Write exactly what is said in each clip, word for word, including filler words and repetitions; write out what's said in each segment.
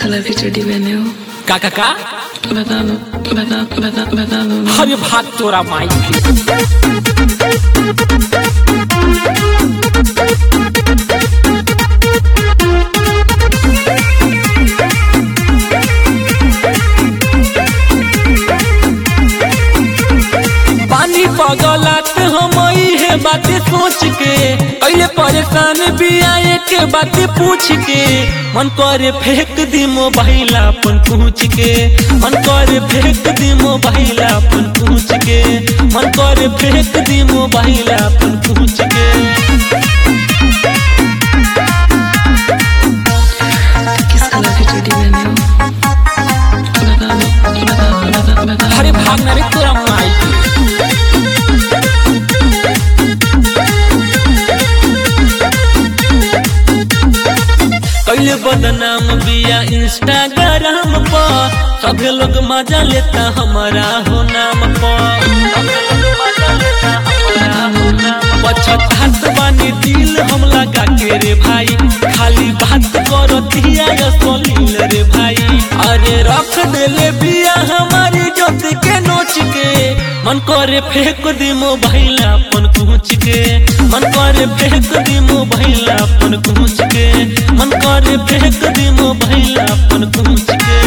Colour की चड्डी पहने हो? का का का बता दो बता बता बता दो ना। अरे भाग तोरा माई की। पानी पगलात हम है बातें सोच के पहले परेशान भी आए के बातें पूछ के मन करे फेंक दी मोबाइल अपन पूछ के मन करे फेंक दी मोबाइल अपन पूछ के मन करे फेंक दी मोबाइल अपन पूछ के। किस कलर की चड्डी पहने हो? बता दो बता बता बता। अरे भागना रे तोरा माई की। पहले बदनाम बिया इंस्टाग्राम पर सभी लोग मजा लेता हमारा हो नाम पर पछतात बानी दिल हम लगा के रे भाई खाली बात करो दिया सलील रे भाई। अरे रख देले बिया हमारी जोत के नोच के मन करे फेंक दी मोबाइल अपन पूछ के मन करे फेंक दी मोबाइल अपन पूछ के मन करे फेंक दी मोबाइल अपन पूछ के।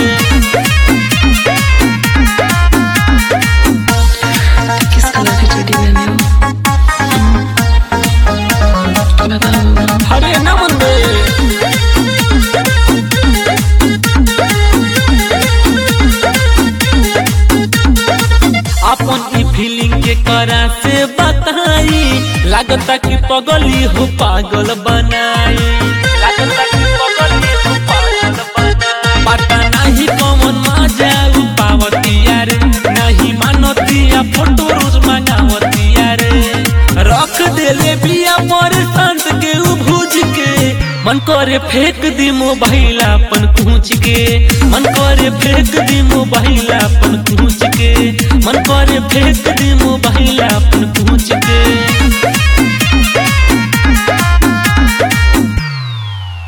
किस कलर की चड्डी पहने हो? बता दो ना। अरे ना मन दे अपन ई फीलिंग के करा से बताई लागता कि पगली हो पागल बनाई लागता कि पगली हो पागल बनाई पता नहीं कौन मजा पावती यार नहीं मानती या फोटो रोज मंगावती यार रख देले बिया पर संत के भूज के मन करे फेंक दी मोबाइल अपन पूछ के मन करे फेंक दी मोबाइल अपन पूछ के मन करे फेंक दी मोबाइल अपन पूछ के।